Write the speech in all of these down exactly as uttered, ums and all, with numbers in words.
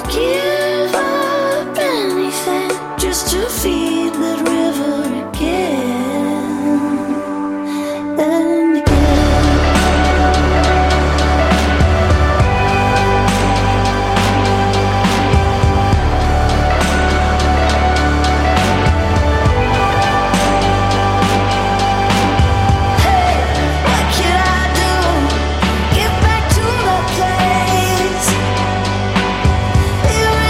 give up anything just to feed that river again and again. Get back to the place. Even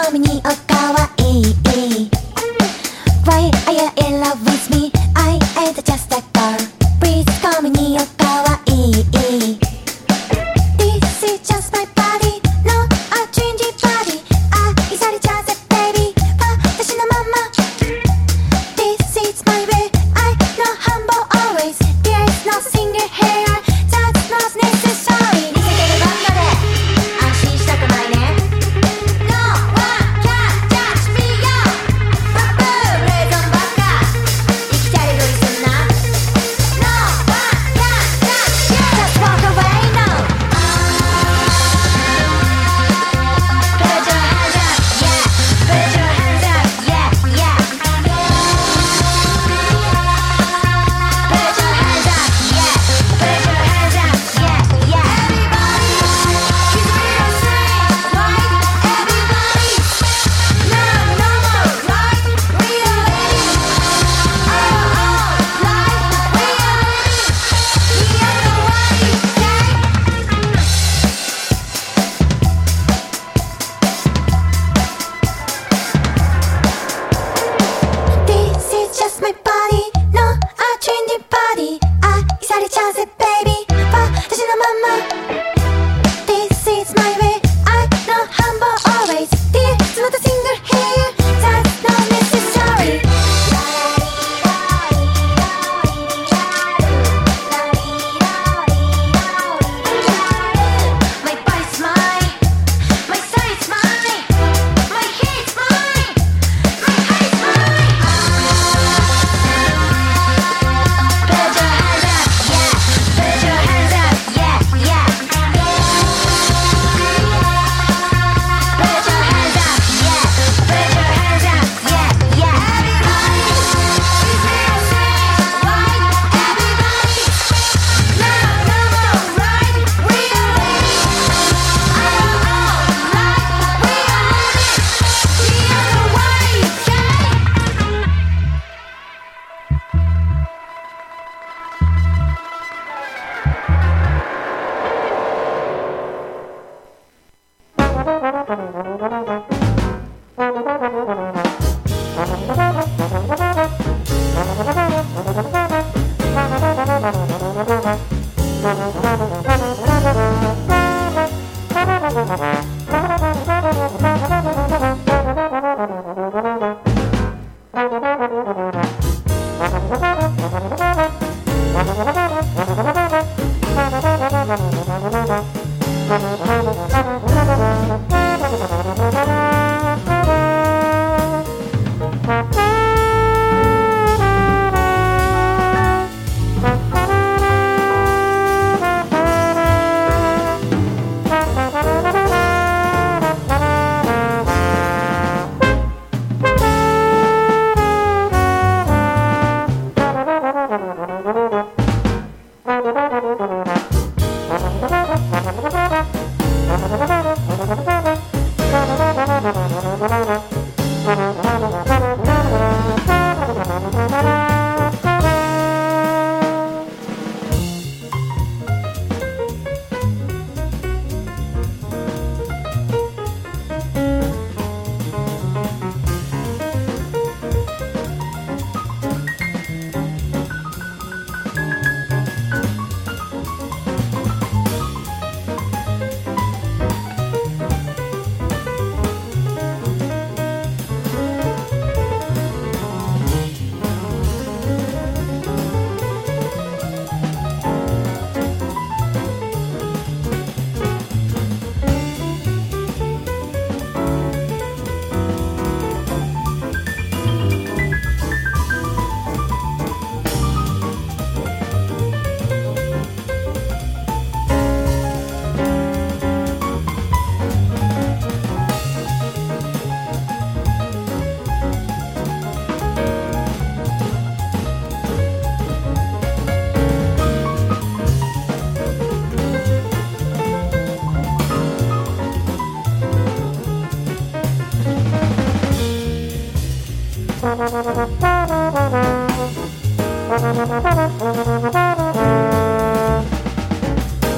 me におかわいい Why are you in love with me? I ain't just a girl Please call me におかわいい This is just my body No, a changing body 愛されちゃうぜ baby 私のまま This is my way I know humble always There's no single hair That's not necessary 見せてるバンドで安心したくないね No one can touch me yo バッブーレーゾンばっか生きたりふりすんな No one can touch you Just walk away no Put your hands up yeah Put your hands up yeah yeah Put your hands up yeah Put your hands up yeah yeah Everybody keep it sing right Everybody No no more right We are ready Oh oh like we are ready We are the one This is just my body No, a changing body 愛されちゃうぜ baby 私のまま This is my way I know humble always There's not a single hair That's not necessary My body's mine My side's mine My head's mine My height's mine Put your hands up, yeah Put your hands up, yeah, yeah Put your hands up, yeah Put your hands up, yeah, yeah Everybody, keep it sing right Everybody, no, no more right We are ready Oh, oh, like we are ready The other way, okay?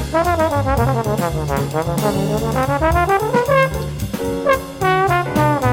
Thank you.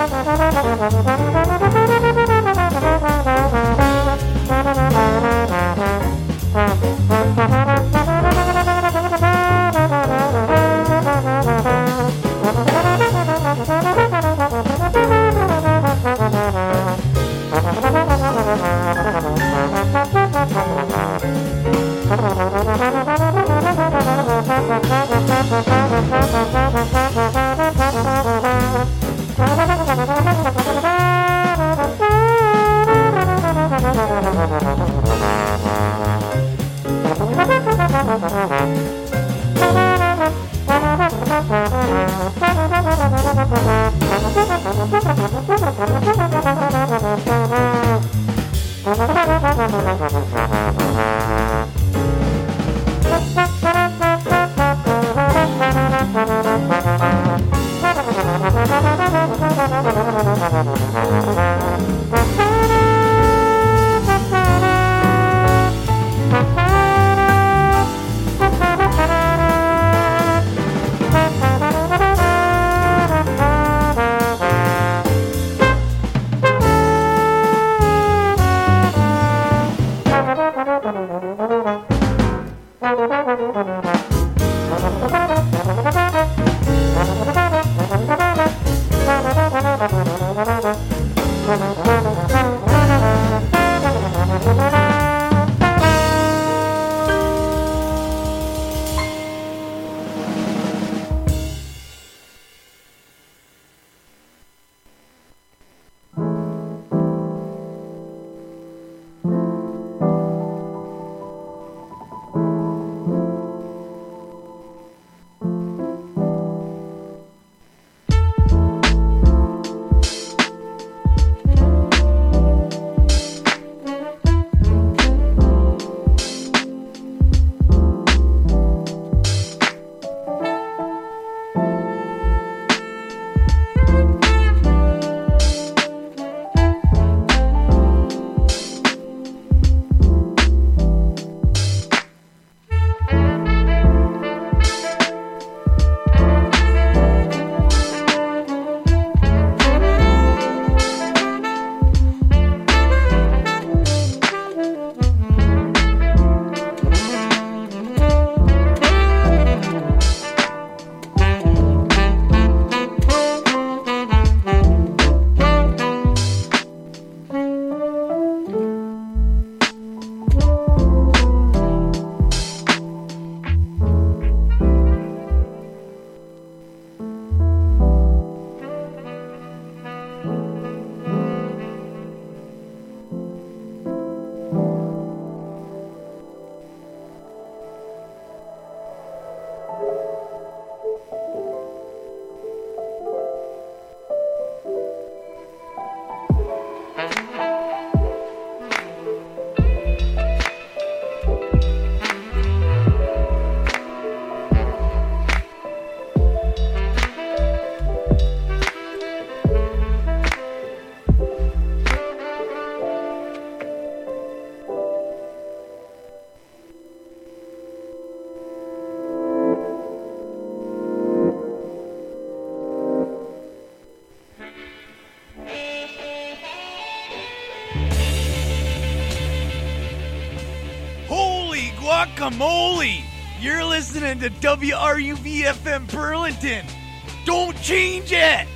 Guacamole! You're listening to W R U V F M Burlington. Don't change it!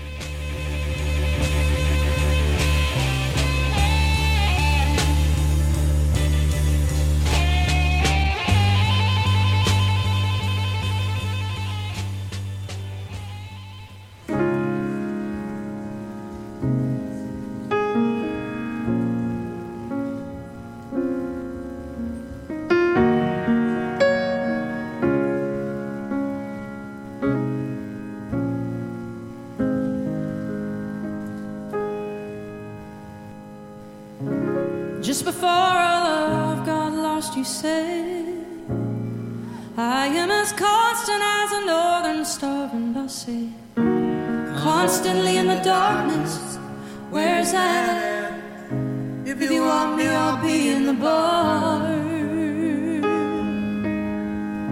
Just before our love got lost, you said, I am as constant as a northern star, and I said, constantly in the darkness, where's that? If you want me, I'll be in the bar,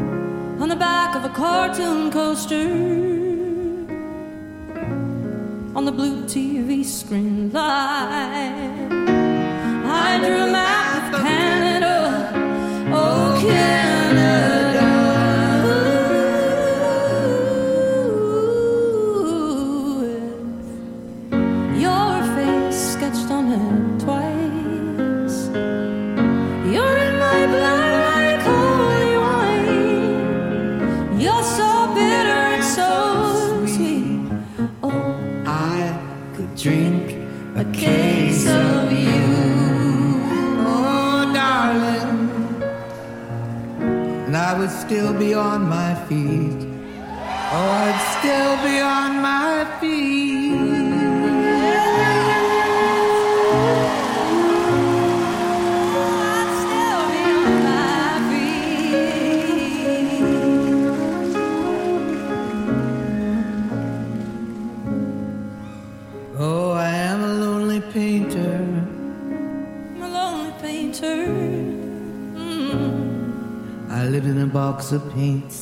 on the back of a cartoon coaster, on the blue T V screen light. I drew a map of Canada, oh Canada. With your face sketched on it twice. You're in my blood like holy wine. You're so bitter and so sweet. Oh, I could drink a case of you, oh darling, and I would still be on my feet. Oh, I'd still be on my feet. I'd still be on my feet. Oh, I am a lonely painter. I'm a lonely painter. Mm. I live in a box of paints.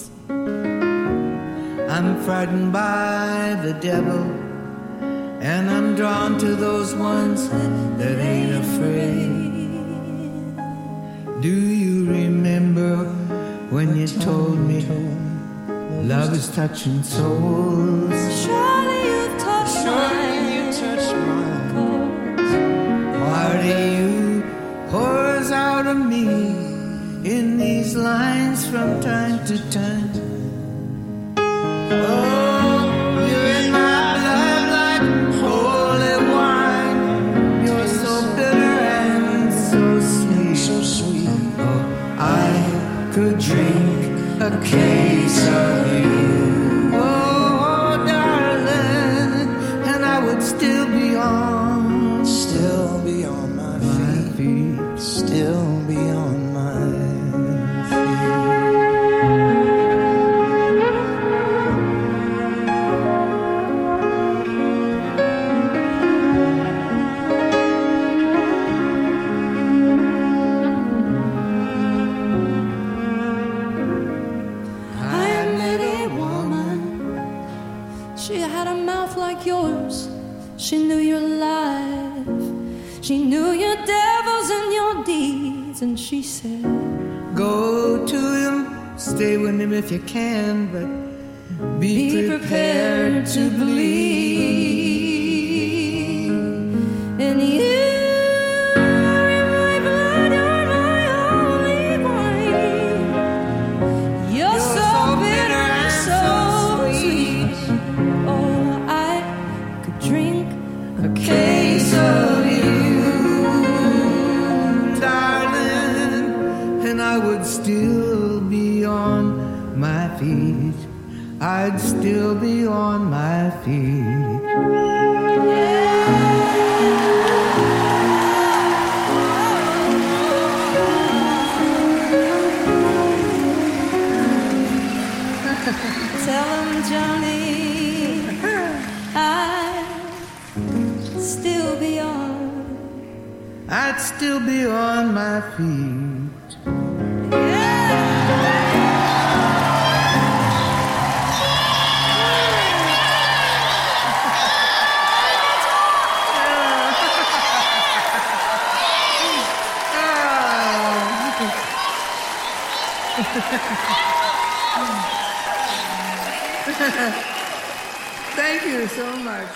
I'm frightened by the devil, and I'm drawn to those ones that ain't afraid. Do you remember when you told me love is touching souls? Surely you've touched Surely mine. you touched mine. 'Cause Part of you pours out of me in these lines from time to time. Oh, you're in my blood like holy wine. You're so bitter and so sweet. So sweet. Oh, I could drink a case of you. Oh, darling, and I would still be on, still be on my feet, still be on my feet. I met a woman. She had a mouth like yours. She knew your life. She knew your devils and your deeds. And she said, Go to him, stay with him if you can, but be, be prepared, prepared to believe in you. You're in my blood, you're my only wine. You're so bitter and so sweet. Oh, I could drink a case of you, darling, and I would still be on my feet. I'd still be on my feet. Tell him, Johnny, I'd still be on. I'd still be on my feet. Thank you so much.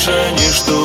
больше не жду.